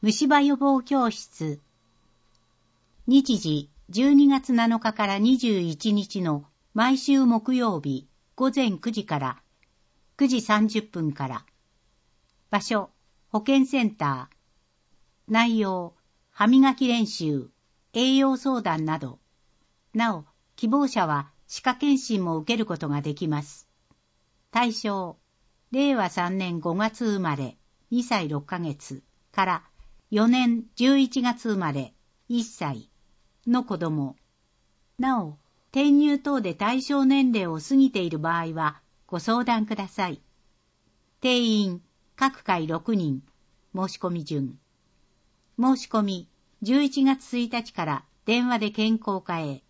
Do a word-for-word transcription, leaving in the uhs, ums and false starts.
虫歯予防教室。日時じゅうにがつなのかからにじゅういちにちの毎週木曜日午前くじからくじさんじゅっぷんから。場所、保健センター。内容、歯磨き練習、栄養相談など。なお、希望者は歯科検診も受けることができます。対象、れいわさんねんごがつ生まれにさいろっかげつからよねんじゅういちがつ生まれいっさいの子供。なお、転入等で対象年齢を過ぎている場合はご相談ください。定員、各回ろくにん。申し込み順。申し込み、じゅういちがつついたちから電話で健康課へ。